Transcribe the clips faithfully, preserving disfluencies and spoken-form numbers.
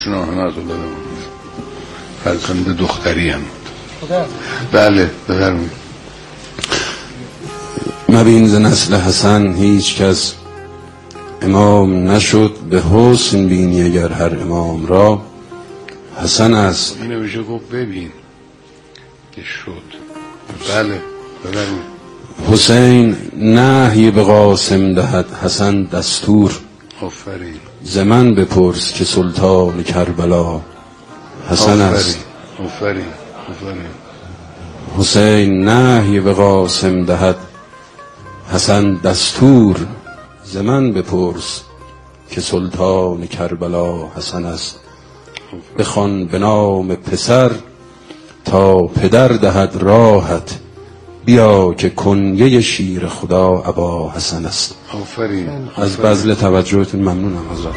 شناهنات رو دادم فرزند دختری هم بله بفرمایید. مبین ز نسل حسن هیچ کس امام نشد، به حسن بینی اگر هر امام را حسن است. اینو میشه گفت ببین که شد. بله بفرمایید. حسین نهی به قاسم دهد، حسن دستور. آفرین. ز من بپرس که سلطان کربلا حسن است. آفرین آفرین. حسین نهی به قاسم دهد، حسن دستور. ز من بپرس که سلطان کربلا حسن است. بخوان به نام پسر تا پدر دهد راحت، بیا که کنیه شیر خدا ابا حسن است. آفرین. از بذل توجهتون ممنونم حضرت.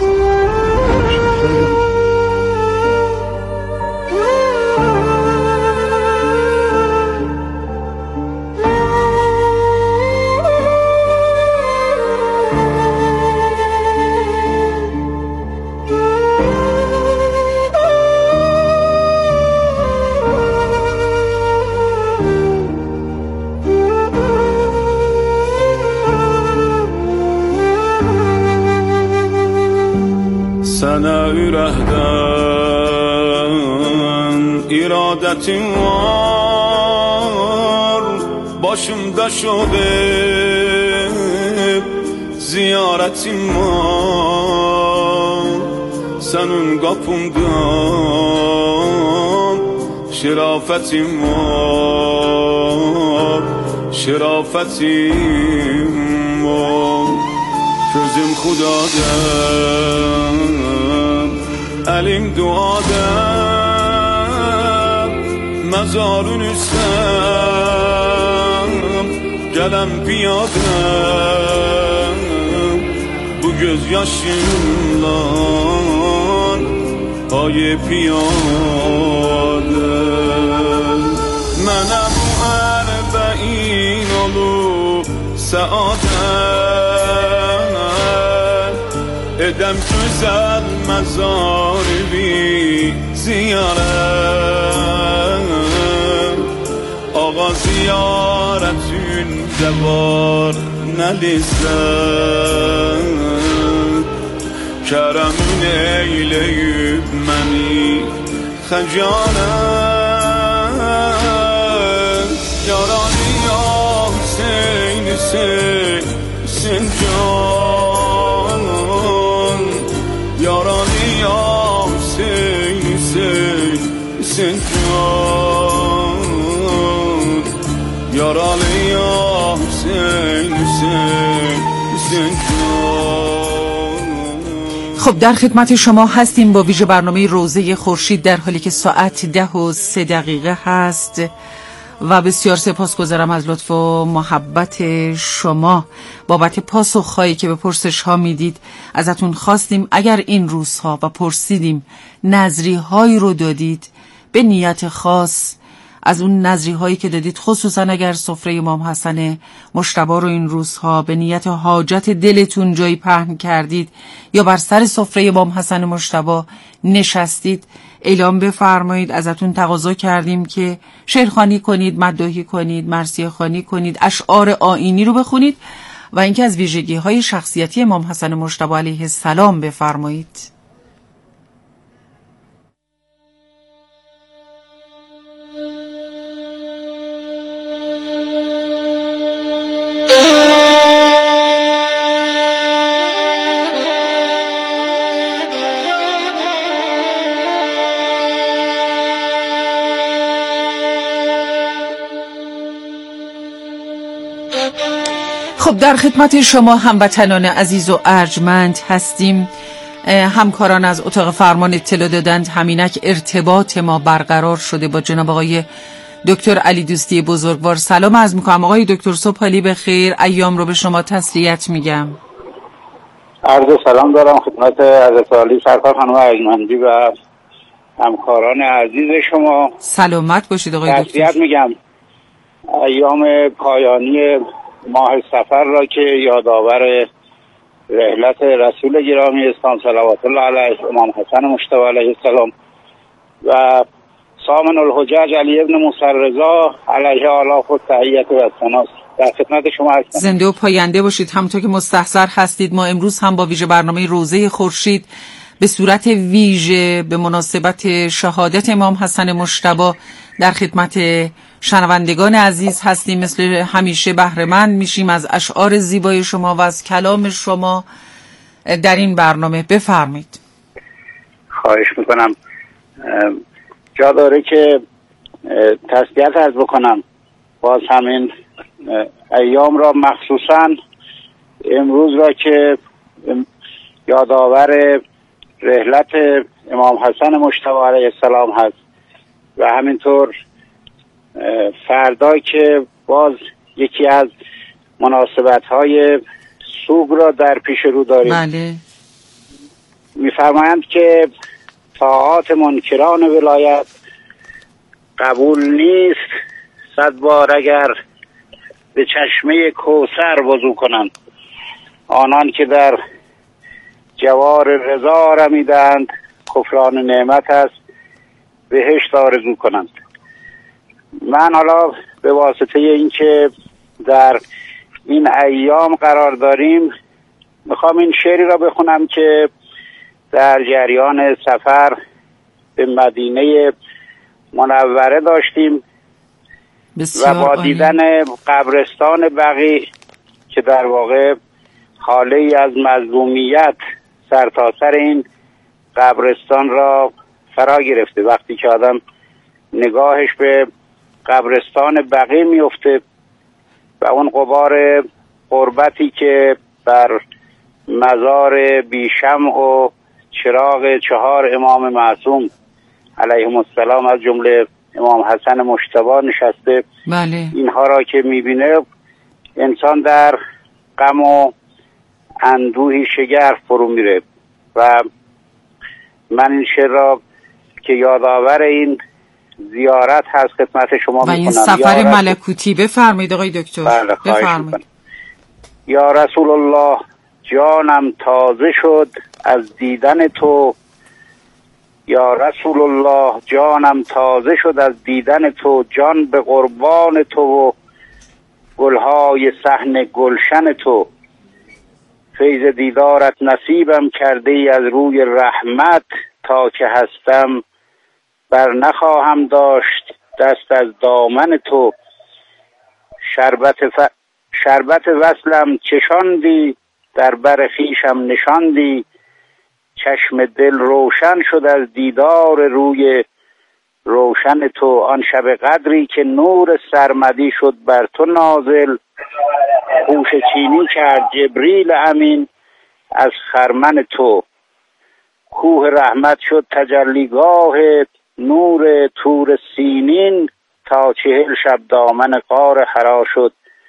Sana ürəkdən iradətim var, başımda şodib ziyarətim var. Sənin qapımdan şirafətim var, şirafətim var. Gözüm xudadan, əlim duadan, məzarın üstəm, gələm piyadəm, bu göz yaşımla ay piyadəm. Mənə bu ərbəin olub səadət, edem güzel mezarı bir ziyaret. Ağa ziyaretinde var ne lezzet, keremün eyleyip meni xəcalet. Yarani ya Hüseyin Hüseyin Hüseyin can, yarani ya Hüseyin Hüseyin Hüseyin can, yarani ya Hüseyin Hüseyin Hüseyin can. خب در خدمت شما هستیم با ویژه برنامه روزه خورشید در حالی که ساعت ده و سه دقیقه هست و بسیار سپاسگزارم از لطف و محبت شما بابت پاسخهایی که به پرسش ها میدید. ازتون خواستیم اگر این روزها و پرسیدیم نظری هایی رو دادید به نیت خاص، از اون نظری هایی که دادید خصوصا اگر سفره امام حسن مجتبی رو این روزها به نیت حاجت دلتون جایی پهن کردید یا بر سر سفره امام حسن مجتبی نشستید، اعلام بفرمایید. ازتون تقاضا کردیم که شعرخوانی کنید، مداحی کنید، مرثیه خوانی کنید، اشعار آیینی رو بخونید و اینکه از ویژگی های شخصیتی امام حسن مجتبی علیه السلام بفرمایید. خب در خدمت شما هموطنان عزیز و ارجمند هستیم. همکاران از اتاق فرمان اطلاع دادند همینک ارتباط ما برقرار شده با جناب آقای دکتر علی دوستی بزرگوار. سلام عرض میکنم آقای دکتر، صبح حالی بخیر، ایام رو به شما تسلیت میگم. عرض سلام دارم خدمت حضرت عالی سرکار خانم ارجمندی و همکاران عزیز شما. سلامت باشید آقای دکتر. تسلیت میگم ایام پایانی ماه صفر را که یادآور رحلت رسول گرامی اسلام صلوات الله علیه امام حسن مجتبی علیه السلام و سامن الحجاج علی ابن موسی رضا علیه آلاف و تحییت و السناس در خدمت شما هستم. زنده و پاینده باشید. همونطور که مستحضر هستید ما امروز هم با ویژه برنامه روزه خورشید به صورت ویژه به مناسبت شهادت امام حسن مجتبی در خدمت شنوندگان عزیز هستیم. مثل همیشه بهره مند میشیم از اشعار زیبای شما و از کلام شما در این برنامه. بفرمایید. خواهش میکنم. جا داره که تسلیت عرض بکنم. باز همین ایام را مخصوصا امروز را که یادآور رحلت امام حسن مجتبی علیه السلام هست و همینطور فردا که باز یکی از مناسبت‌های سوگ را در پیش رو داریم. بله. می‌فرمایند که طاعات منکران ولایت قبول نیست صد بار اگر به چشمه کوثر وضو کنند. آنان که در جوار رضا رمیدند کفران نعمت است بهشت آرزو کنند. من حالا به واسطه اینکه در این ایام قرار داریم میخوام این شعری را بخونم که در جریان سفر به مدینه منوره داشتیم و با دیدن قبرستان بقیع که در واقع حاله ای از مظلومیت سرتاسر این قبرستان را فرا گرفته. وقتی که آدم نگاهش به قبرستان بقیع میفته و اون غبار غربتی که بر مزار بیشمع و چراغ چهار امام معصوم علیهم السلام از جمله امام حسن مجتبی نشسته، بله. اینها را که میبینه انسان در غم و اندوهی شگرف فرو میره و من این شعر را که یادآور این زیارت هست خدمت شما میکنم. و این سفر ملکوتی. بفرمایید آقای دکتر. بله بفرمایید. یا رسول الله جانم تازه شد از دیدن تو، یا رسول الله جانم تازه شد از دیدن تو، جان به قربان تو و گلهای صحن گلشن تو، فیض دیدارت نصیبم کرده ای از روی رحمت، تا که هستم بر نخواهم داشت دست از دامن تو، شربت, ف... شربت وصلم چشاندی در بر خویشم نشاندی، چشم دل روشن شد از دیدار روی روشن تو، آن شب قدری که نور سرمدی شد بر تو نازل، خوش چینی کرد جبریل امین از خرمن تو، کوه رحمت شد تجلیگاه نور تور سینین، تا چهل شب دامن غار حرا شد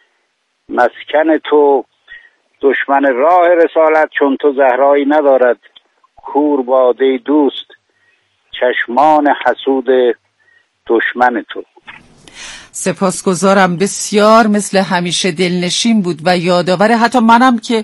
مسکن تو، دشمن راه رسالت چون تو زهرایی ندارد، کور باده دوست چشمان حسود دشمن تو. سپاسگزارم. بسیار مثل همیشه دلنشین بود و یادآور. حتی منم که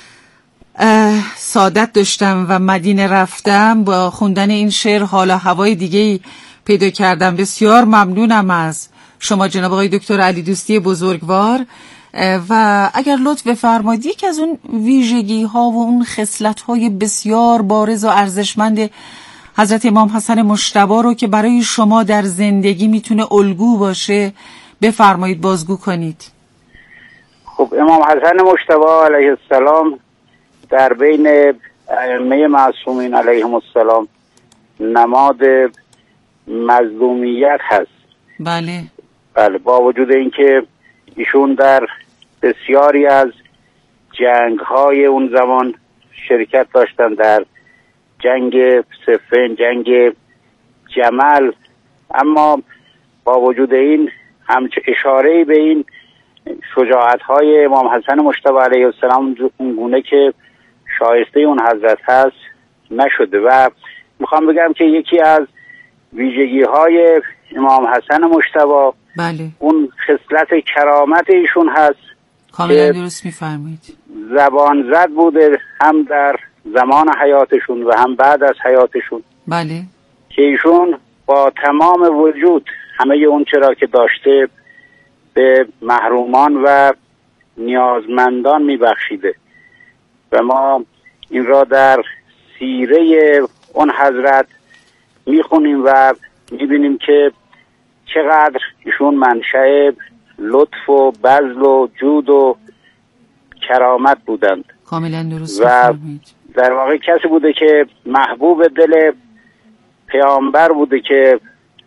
سعادت داشتم و مدینه رفتم با خوندن این شعر حال و هوای دیگه پیدا کردم. بسیار ممنونم از شما جناب آقای دکتر علی دوستی بزرگوار. و اگر لطف بفرمایید یکی از اون ویژگی ها و اون خصلت های بسیار بارز و ارزشمند حضرت امام حسن مجتبی رو که برای شما در زندگی میتونه الگو باشه بفرمایید، بازگو کنید. خب امام حسن مجتبی علیه السلام در بین ائمه معصومین علیهم السلام نماد مظلومیت هست. بله بله. با وجود اینکه ایشون در بسیاری از جنگ های اون زمان شرکت داشتن، در جنگ صفین، جنگ جمل، اما با وجود این همچه اشاره‌ای به این شجاعت های امام حسن مجتبی علیه السلام اونگونه که شایسته اون حضرت هست نشده. و میخوام بگم که یکی از ویژگی های امام حسن مجتبی بله اون خصلت کرامت ایشون هست. کاملا درست میفرمایید. زبان زد بوده، هم در زمان حیاتشون و هم بعد از حیاتشون. بله. که ایشون با تمام وجود همه اون چرا که داشته به محرومان و نیازمندان میبخشیده و ما این را در سیره اون حضرت میخونیم و میبینیم که چقدر ایشون منشأ لطف و بذل و جود و کرامت بودند. کاملا درست و فرمایید. در واقع کسی بوده که محبوب دل پیامبر بوده که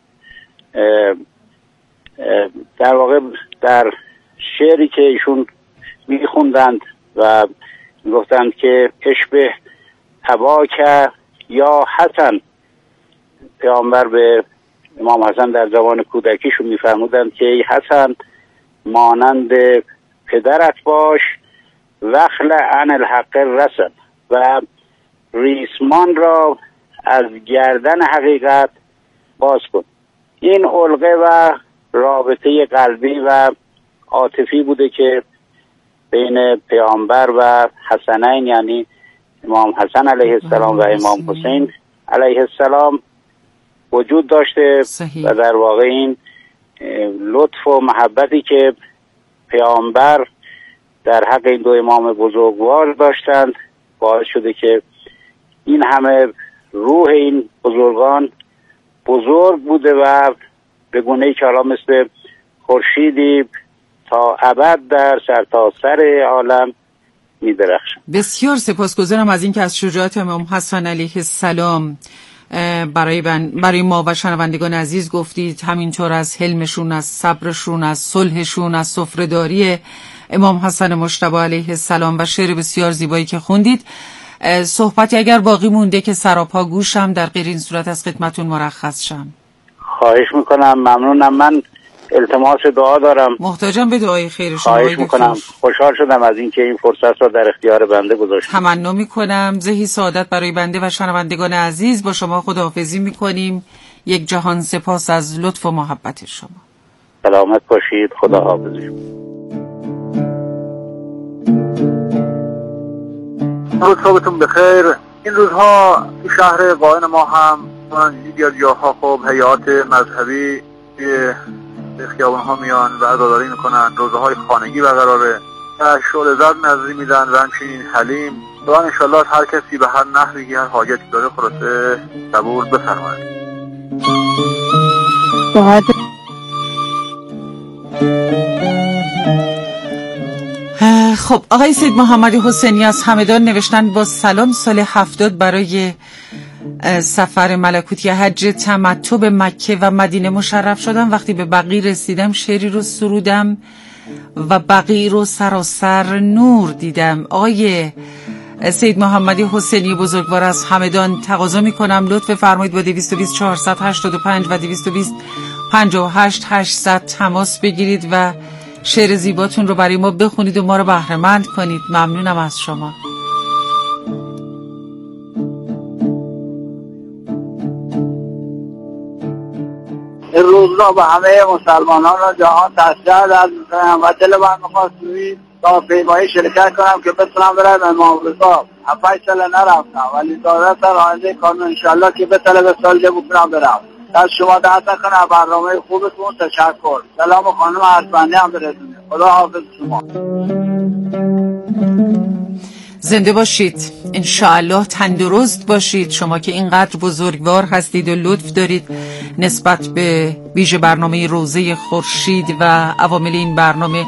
در واقع در شعری که ایشون میخوندند و گفتند که اشبه تباک یا حسن، پیامبر به امام حسن در زمان کودکیشون میفرمودند که ای حسن مانند پدرت باش وخل عن الحق رسن، و ریسمان را از گردن حقیقت باز کن. این علقه و رابطه قلبی و عاطفی بوده که بین پیامبر و حسنین، یعنی امام حسن علیه السلام و امام حسین علیه السلام وجود داشته. صحیح. و در واقع این لطف و محبتی که پیامبر در حق این دو امام بزرگوار داشتند باعث شده که این همه روح این بزرگان بزرگ بوده و به گونه‌ای که حالا مثل خورشیدی تا ابد در سرتاسر عالم می‌درخشند. بسیار سپاسگزارم از اینکه از شجاعت امام حسن علیه السلام برای برای ما و شنوندگان عزیز گفتید، همینطور از حلمشون، از صبرشون، از صلحشون، از سفره‌داری امام حسن مجتبی علیه السلام و شعر بسیار زیبایی که خوندید. صحبتی اگر باقی مونده که سراپا گوشم، در غیر این صورت از خدمتون مرخص شم. خواهش میکنم، ممنونم. من التماس دعا دارم. محتاجم به دعای خیر شما. خواهش میکنم. خوشحال شدم از اینکه این فرصت را در اختیار بنده گذاشتید. تمنا میکنم. زهی سعادت برای بنده و شنوندگان عزیز. با شما خداحافظی میکنیم. یک جهان سپاس از لطف و محبت شما. سلامت باشید. خداحافظی. روز صبحتون بخیر. این روزها تو شهر قائن ما هم دیگه از جاها خب هیئات مذهبی به خیابان ها میان و عزاداری میکنن، روزه های خانگی برقراره و شعله زد نظری میدن و همچنین حلیم. دعا انشالله هر کسی به هر نحوی هر حاجتی داره خلاصه قبول بفرمایید. خب آقای سید محمد حسینی از همدان نوشتن با سلام، سال هفتاد برای سفر ملکوتی حج تمتع به مکه و مدینه مشرف شدم. وقتی به بقیع رسیدم شعری رو سرودم و بقیع رو سراسر نور دیدم. آقای سید محمد حسینی بزرگوار از همدان تقاضا میکنم لطف فرمایید با دویست و بیست چهارصد و هشتاد و پنج و دویست و بیست پنجاه و هشت هشتصد تماس بگیرید و شعر زیباتون رو برای ما بخونید و ما رو بهره‌مند کنید. ممنونم از شما. این روزا به همه مسلمانان را جهان تسلیت عرض می‌کنم و دل من می‌خواست تا پیمایی شرکت کنم که بتونم برم امام رضا. هفت سال نرفتم ولی دارت در آینده کانون انشالله که بتونه به سال جه بکنم برم. از شما دعوت کنم برنامه خوبتون. تشکر. سلام خانم عرفانی هم برسونه. خدا حافظ شما. زنده باشید، انشاءالله تندرست باشید. شما که اینقدر بزرگوار هستید و لطف دارید نسبت به ویژه برنامه روزه خورشید و عوامل این برنامه.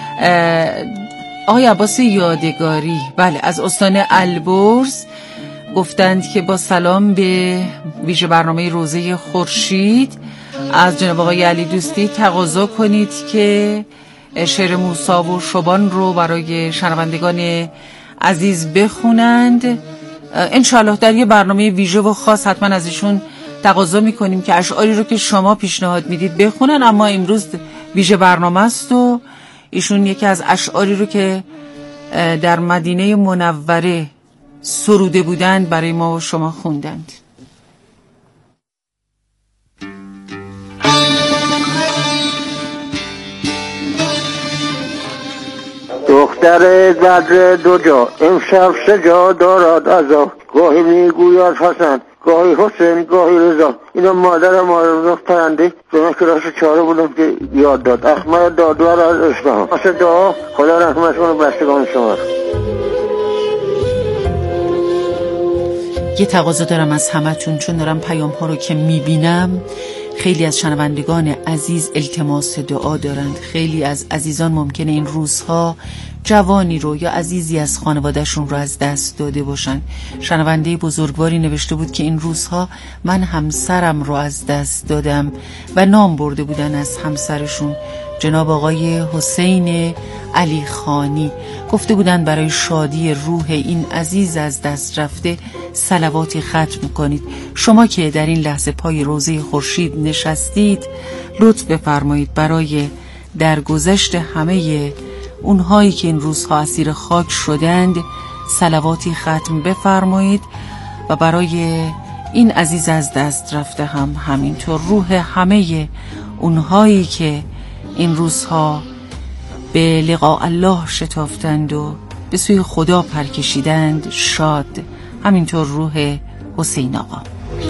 آقای عباس یادگاری بله از استان البرز گفتند که با سلام به ویژه برنامه روزه خورشید از جناب آقای علی دوستی تقاضا کنید که شعر موسی و شبان رو برای شنوندگان عزیز بخونند. انشاءالله در یه برنامه ویژه و خاص حتما از ایشون تقاضا میکنیم که اشعاری رو که شما پیشنهاد میدید بخونن، اما امروز ویژه برنامه است و ایشون یکی از اشعاری رو که در مدینه منوره سروده بودند برای ما و شما خوندند. دختر دختر بدر دو جا امشب سه جا دارد عزا، گاهی میگوید حسن گاهی حسین گاهی رضا. اینا مادر مادر پرنده به من کلاس چهاره بودم که یاد داد. احمد دادور از اصفهان. واسه دعا خدا رحمت کنه بستگان شما. یه تقاضا دارم از همتون، چون دارم پیام ها رو که میبینم خیلی از شنوندگان عزیز التماس دعا دارند. خیلی از عزیزان ممکنه این روزها جوانی رو یا عزیزی از خانوادهشون رو از دست داده باشن. شنونده بزرگواری نوشته بود که این روزها من همسرم رو از دست دادم و نام برده بودن از همسرشون، جناب آقای حسین علی خانی. گفته بودن برای شادی روح این عزیز از دست رفته صلواتی ختم کنید. شما که در این لحظه پای روضه خورشید نشستید لطف بفرمایید برای درگذشت همه اونهایی که این روزها اسیر خاک شدند صلواتی ختم بفرمایید و برای این عزیز از دست رفته هم همینطور. روح همه اونهایی که این روزها به لقاء الله شتافتند و به سوی خدا پرکشیدند شاد. همینطور روح حسین آقا.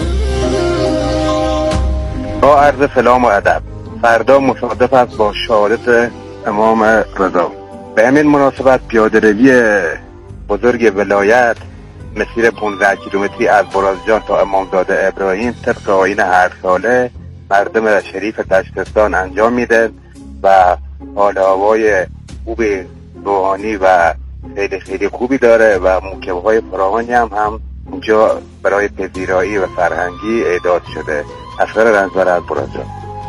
با عرض سلام و ادب، فردا مصادف است با شهادت امام رضا. به همین مناسبت پیاده‌روی بزرگ ولایت مسیر پانزده کیلومتری از برازجان تا امامزاده ابراهیم طبق آیین هر ساله مردم شریف تشتستان انجام میده و حال هوای خوب روحانی و خیلی خیلی خوبی داره و موکب‌های فراوانی هم هم اونجا برای پذیرایی و فرهنگی اعداد شده. اصغر رنجبر از برازجان.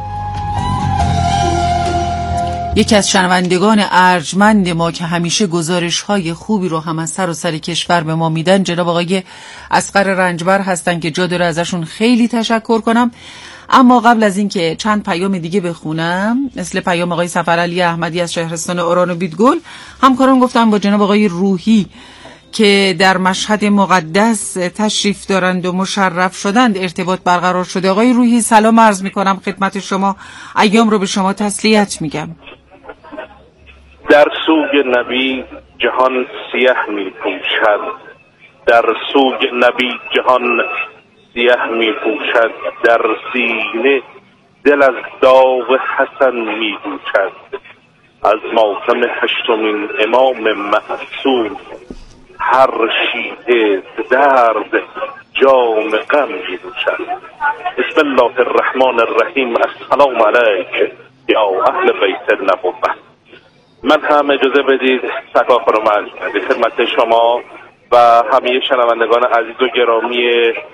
یکی از شنوندگان ارجمند ما که همیشه گزارش‌های خوبی رو هم از سراسر کشور به ما میدن جناب آقای اصغر رنجبر هستن که جا داره ازشون خیلی تشکر کنم. اما قبل از این که چند پیام دیگه بخونم، مثل پیام آقای سفرعلی احمدی از شهرستان اوران و بیدگل، همکاران گفتن با جناب آقای روحی که در مشهد مقدس تشریف دارند و مشرف شدند ارتباط برقرار شده. آقای روحی سلام عرض میکنم خدمت شما، ایام رو به شما تسلیت میگم. در سوگ نبی جهان سیاه می پوشد، در سوگ نبی جهان سیاه می پوشد، در سینه دل از داغ حسن می جوشد. از ماتم هشتمین امام معصوم هر شیعه درد جام غم می جوشد. بسم الله الرحمن الرحیم. السلام علیک یا اهل بیت النبوة. من هم اجازه بدید سکاخر و مجموعه خدمت شما و همه شنوندگان عزیز و گرامی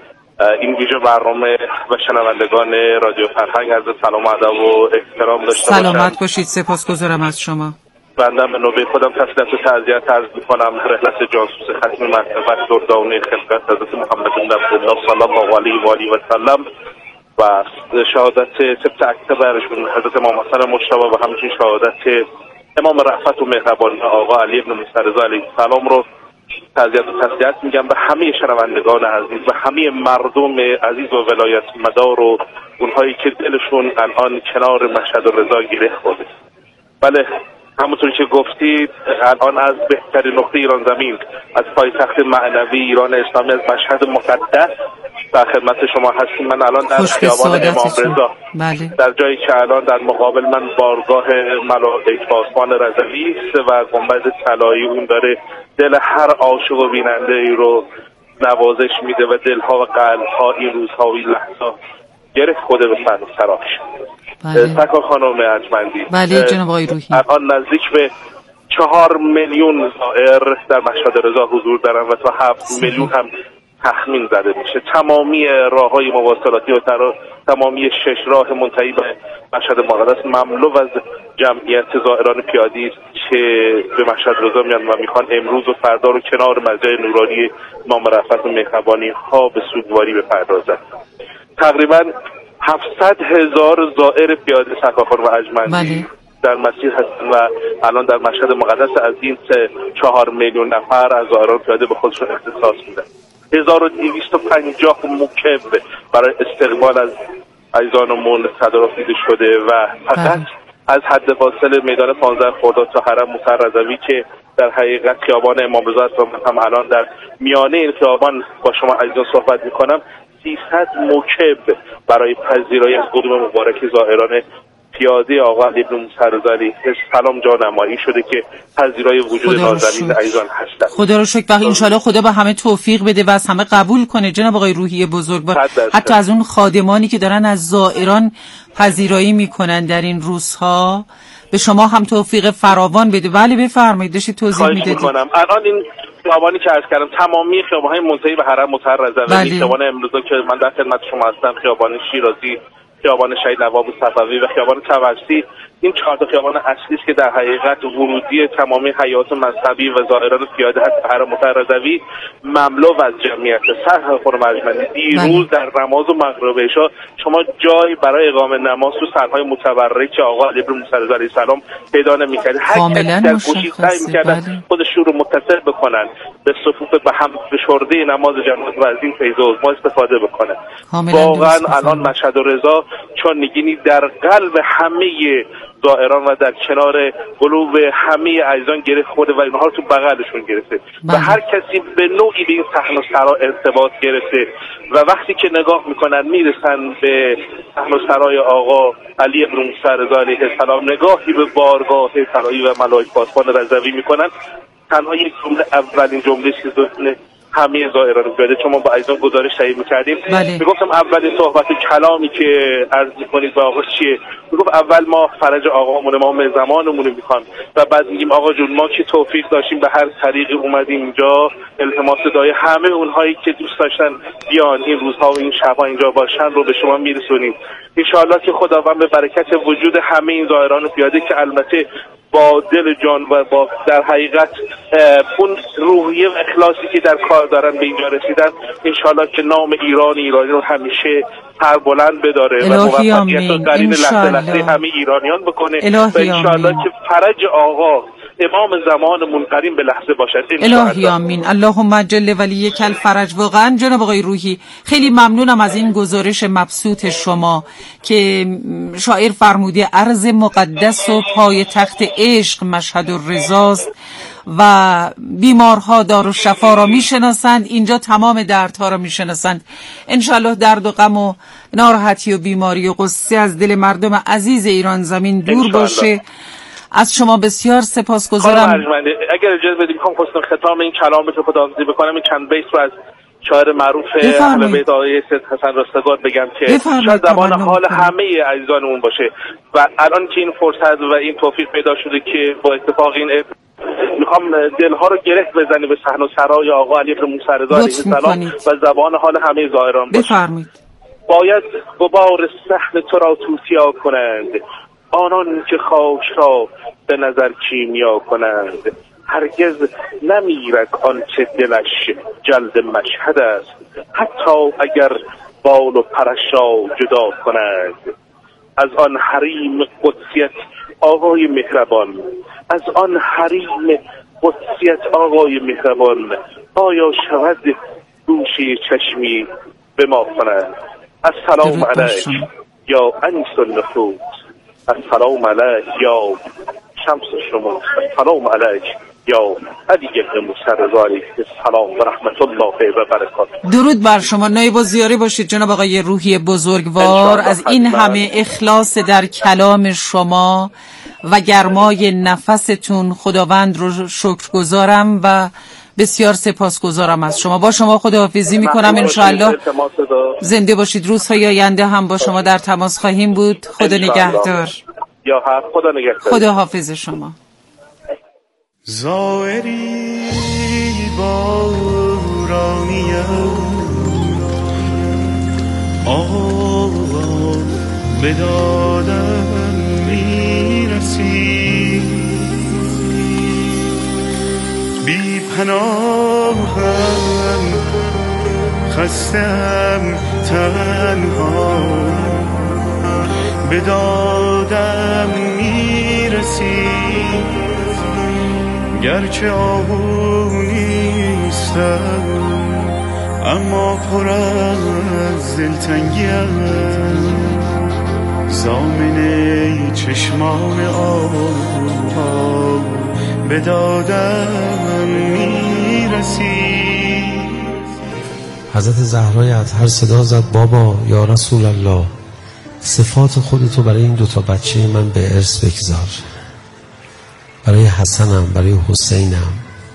این ویژه برنامه و شنوندگان رادیو فرهنگ عرض سلام و ادب و احترام داشته باشم. سلامت باشید، سپاسگزارم از شما. بنده به نوبه خودم تسلیت و تعزیت عرض می‌کنم. رحلت جاسوس ختم مرتبت دردانه خلقت حضرت محمد بن عبدالله صلی الله علیه و آله و سلم و شهادت سبت اکتبرشون حضرت امام حسن مجتبی و همچنین شهادت امام رأفت و مهربانی آقا علی بن موسی رضا علیه السلام رو تعزیت و تسلیت میگم به همه شنوندگان عزیز و همه مردم عزیز و ولایت مدار و اونهایی که دلشون الان کنار مشهد و رضا گره خورده. بله، همونطور که گفتید الان از بهترین نقطه ایران زمین، از پایتخت معنوی ایران اسلامی، از مشهد مقدس در خدمت شما هستیم. من الان در خیابان امام رضا، بله. در جایی که الان در مقابل من بارگاه ملائک بازخوان رضوی است و گنبد طلایی اون داره دل هر عاشق و بیننده ای رو نوازش میده و دلها و قلبها این روزها و این لحظه گرفت خود به سر و سراش. بله. سکا خانم ارجمندی، بله جناب آقای روحی، الان نزدیک به چهار میلیون زائر در مشهد رضا حضور دارن و تا هفت میلیون هم تخمین زده میشه. تمامی راههای مواصلاتی و ترا... تمامی شش راه منتهی به مشهد مقدس مملو از جمعیت زائران پیادی است که به مشهد رضا میان و میخوان امروز و فردا رو کنار مسجد نورانی امام رأفت و مهربانی ها به سوگواری بپردازند. تقریبا هفتصد هزار زائر پیاده سکاخان و ارجمندی بله. در مسیر هستن و الان در مشهد مقدس از این سه چهار میلیون نفر از زائران پیاده به خودشون اختصاص میدن. هزار و دویست و پنجاه موکب برای استقبال از عزیزانمون تدارک دیده شده و فقط از حد فاصل میدان پانزده خرداد تا حرم موسی رضوی که در حقیقت خیابان امام رضا است و من هم الان در میانه این خیابان با شما عزیزان صحبت میکنم، سیصد موکب برای پذیرایی از قدوم مبارک زائران پیاده آقا علی بن موسی رضا علیه السلام جانمایی شده که پذیرای وجود نازنین عزیزان هستند. خدا رو شکر. و انشالله خدا به همه توفیق بده و از همه قبول کنه جناب آقای روحی بزرگوار، حتی از اون خادمانی که دارن از زائران پذیرایی میکنن در این روزها به شما هم توفیق فراوان بده. بله بفرمایید، داشتید توضیح میدادید. الان این خیابانی که عرض کردم تمامی خیابان‌های منتهی به حرم موسی رضوی، بله. خیابان امروزا که من در خدمت شما هستم، خیابان شیرازی، خیابان شهید نواب صفوی و خیابان طبرسی، این چهار تا خیابان اصلی است که در حقیقت ورودی تمامی حیات مذهبی و زائران پیاده هست. حرم موسی رضوی مملو از جمعیت. سرح خانم ارجمندی، دیروز در نماز و مغرب عشا شما جایی برای اقامه نماز تو سرهای متبرک آقا علی بن موسی رضا علیه السلام پیدا نمی‌کردید. هر کسی در گوشی سعی می‌کردن خودشون رو متصل بکنن به صفوف به هم فشرده نماز جماعت و از این فیض و ما استفاده بکنن. واقعا الان مشهد و رضا چون نگینی در قلب همه زائران و در کنار قلوب همه عزیزان گره خورده و اینها رو تو بغلشون گرفته و هر کسی به نوعی به این صحن و سرا ارتباط گرفته و وقتی که نگاه میکنن میرسن به صحن و سرای آقا علی بن موسی رضا علیه السلام، نگاهی به بارگاه طلایی و ملائک پاسبان رضوی میکنن. تنها یک جمله، اولین جمله که ذهن همه زائران پیاده، چون ما با عزیزان گزارش تهیه می‌کردیم، میگفتم اولین صحبت کلامی که عرض می‌کنید با آقا چیه؟ میگفت اول ما فرج آقامون، امام زمانمون رو می‌خوایم و بعد میگیم آقا جون ما که توفیق داشتیم به هر طریقی اومدیم اینجا، التماس دعای همه اونهایی که دوست داشتن بیان این روزها و این شب‌ها اینجا باشن رو به شما میرسونیم. ان شاءالله که خداوند به برکت وجود همه این زائران پیاده که البته با دل جان و با در حقیقت اون روحیه و اخلاصی که در کار دارن به اینجا رسیدن، انشالله که نام ایران ایرانی رو همیشه پر بلند بداره و موفقیت رو قرین لحظه لحظه همه ایرانیان بکنه و انشالله که فرج آقا امام زمانمون قرین به لحظه باشد. الهی آمین. اللهم جل ولی کل فرج. واقعا جناب آقای روحی خیلی ممنونم از این گزارش مبسوط شما که شاعر فرموده ارض مقدس و پای تخت عشق مشهد و رضاست و بیمارها دار و شفا را میشناسند، اینجا تمام دردها را میشناسند. انشالله درد و غم و ناراحتی و بیماری و غصه از دل مردم عزیز ایران زمین دور باشه. از شما بسیار سپاسگزارم. اگر اجازه بدید میخوام خواستم ختام این کلامت رو خداحافظی بکنم، این چند بیت رو از شاعر معروف اهل بیت آقای سید حسن رستگار بگم که شاید زبان حال همه عزیزانمون باشه و الان که این فرصت و این توفیق پیدا شده که با اتفاق این میخوام دلها رو گره بزنی به صحن و سرای آقا علی بن موسی رضا علیه السلام و زبان حال همه زائران باشه. بفرمایید. باید غبار صحن تو را توتیا کنند، آنان که خاک را به نظر کیمیا کنند. هرگز نمیرد آن چه دلش جلد مشهد است، حتی اگر بال و پرش را جدا کنند. از آن حریم قدسیت آقای مهربان، از آن حریم قدسیت آقای مهربان، آیا شود گوشه چشمی به ما کنند. السلام علیک یا انس النفوس، السلام علیک یا شمس الشموس، السلام علیک یا علی بن موسی رضا علیه السلام و رحمت الله و برکاته. درود بر شما. نایب الزیاری باشید جناب آقای روحی بزرگوار. از این همه اخلاص در کلام شما و گرمای نفستون خداوند رو شکرگزارم و بسیار سپاسگزارم از شما. با شما خداحافظی میکنم. انشاءالله زنده باشید. روزهای آینده هم با شما در تماس خواهیم بود. خدا نگهدار. یا خدا نگهدار. خدا حافظ شما. زائری بارانیم آواز به دادم میرسی، بی پناهم خستم تنها، به دادم میرسی. گرچه آهو نیستم اما پر از دلتنگیم، زامنه چشمان آبها به دادم میرسی. حضرت زهرای اطهر صدا زد بابا یا رسول الله، صفات خودتو برای این دوتا بچه من به ارث بگذار، برای حسنم برای حسینم.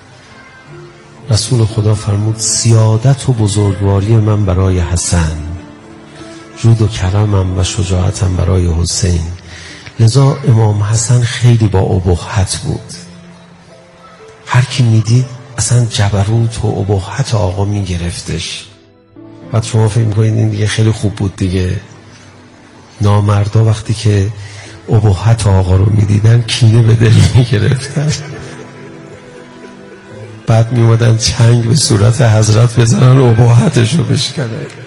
رسول خدا فرمود سیادت و بزرگواری من برای حسن، جود و کرمم و شجاعتم برای حسین. لذا امام حسن خیلی با ابهت بود، هر کی میدید اصلا جبروت و ابهت آقا میگرفتش. بعد شما فکر میکنید این دیگه خیلی خوب بود دیگه. نامردا وقتی که ابهت آقا رو میدیدن کینه به دل میگرفتن، بعد میومدن چنگ به صورت حضرت بزنن ابهتش رو بشکنن،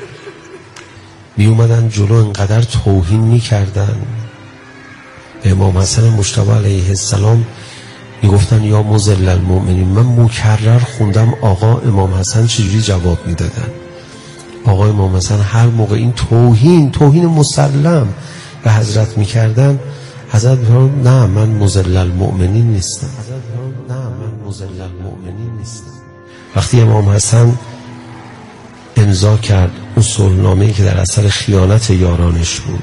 میومدن جلو انقدر توهین میکردن به امام حسن مجتبی علیه السلام، میگفتن یا مذل المؤمنین. من مکرر خوندم آقا امام حسن چجوری جواب میدادن. آقا امام حسن هر موقع این توهین توهین مسلم به حضرت میکردن، حضرت میفرمود نه من مذل المؤمنین نیستم، نه من مذل المؤمنین نیستم. وقتی امام حسن امضا کرد اون صلحنامه‌ای که در اثر خیانت یارانش بود،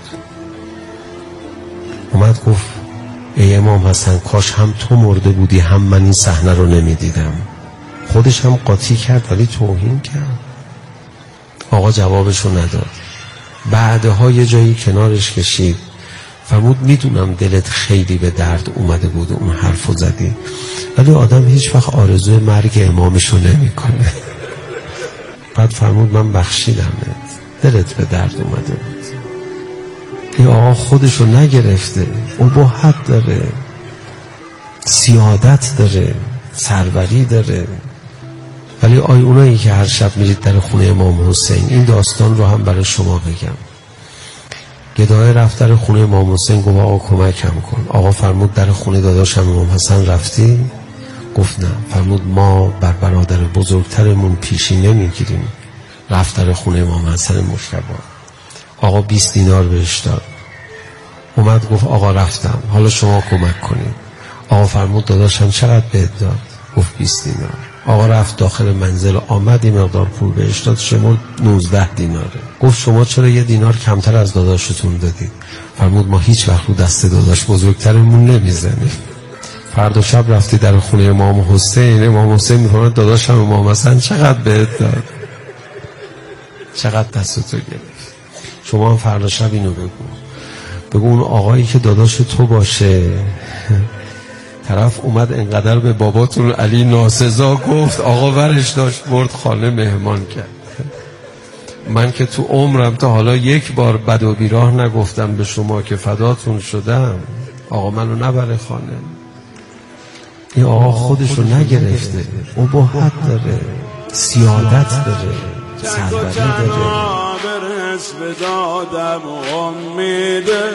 اومد گفت ای امام حسن کاش هم تو مرده بودی هم من این صحنه رو نمیدیدم. خودش هم قاطی کرد ولی توهین کرد. آقا جوابشو نداد. بعدها یه جایی کنارش کشید، فرمود میدونم دلت خیلی به درد اومده بود اون حرفو زدی، ولی آدم هیچ وقت آرزوی مرگ امامشو نمی کنه. بعد فرمود من بخشیدمت، دلت به درد اومده بود. این آقا خودشو نگرفته، ابهت داره، سیادت داره، سروری داره. ولی آی اونایی که هر شب میرید در خونه امام حسین، این داستان رو هم برای شما بگم. گدای رفت در خونه امام حسین، گفت آقا کمکم کن. آقا فرمود در خونه داداشم امام حسن رفتی؟ گفت نه. فرمود ما بر برادر بزرگترمون پیشی نمیگیریم. رفت در خونه امام حسن مجتبی. آقا بیست دینار بهش داد. اومد گفت آقا رفتم، حالا شما کمک کنید. آقا فرمود داداشم چقدر بهت داد؟ گفت بیست دینار. آقا رفت داخل منزل، آمد این مقدار پول بهش داد، شما نوزده دیناره. گفت شما چرا یه دینار کمتر از داداشتون دادید؟ فرمود ما هیچ وقت رو دست داداش بزرگترمون نمیزنیم. فردا شب رفتی در خونه امام حسین، امام حسین میفرماد داداشم امام حسن چقدر بهت داد؟ چقدر دستتو گرفت؟ شما هم فردا شب اینو بگو. بگو اون آقایی که داداش تو باشه، طرف اومد انقدر به باباتون علی ناسزا گفت، آقا ورش داشت برد خانه مهمان کرد. من که تو عمرم تا حالا یک بار بد و بیراه نگفتم به شما که فداتون شدم، آقا منو نبره خانه. این آقا خودشو نگرفته، ابهت داره، سیادت داره، سروری داره. به دادم امیده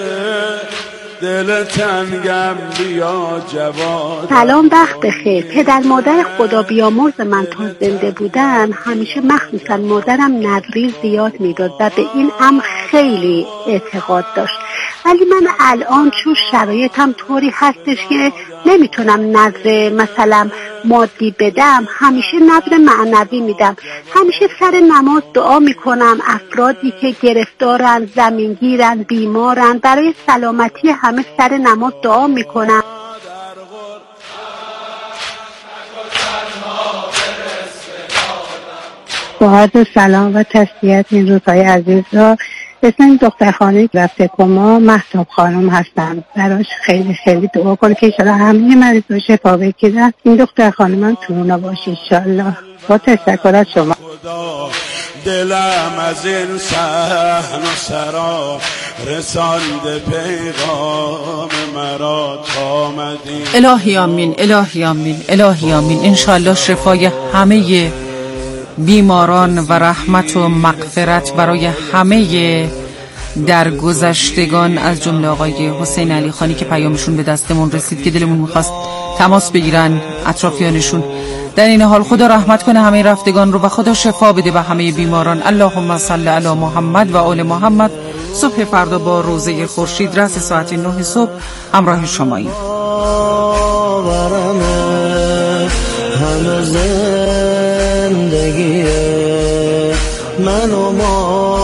دل تنگم بیا جواد. سلام، وقت بخیر. پدر مادر خدا بیامرز من تا زنده بودن همیشه مخصوصا مادرم نظری زیاد میداد و به این امر خیلی اعتقاد داشت، ولی من الان چون شرایطم طوری هستش که نمیتونم نظر مثلا مادی بدم، همیشه نظر معنوی میدم. همیشه سر نماز دعا میکنم افرادی که گرفتارن، زمینگیرن، بیمارن، برای سلامتی همه سر نماز دعا میکنم. با عرض سلام و تسلیت این روزهای عزیز را، اسم این دختر خانه رفته کما مهتاب خانم هستم. براش خیلی خیلی دعا کن که ایشالا همه مریض رو شفا بگیرن. این دختر خانم من تونا باشه ایشالله. با تشکر از شما. دلم از این صحن و سرا رسانده پیغام مرا تا مدینه. الهی آمین، الهی آمین، الهی آمین. انشالله شفای همه بیماران و رحمت و مغفرت برای همه درگذشتگان، از جمله آقای حسین علی خانی که پیامشون به دستمون رسید که دلمون میخواست تماس بگیرن اطرافیانشون. در این حال خدا رحمت کنه همه رفتگان رو و خدا شفا بده به همه بیماران. اللهم صل علی محمد و آل محمد صبح فردا با روزه خورشید رأس ساعت نه صبح همراه شماییم. همه زندگی من و ما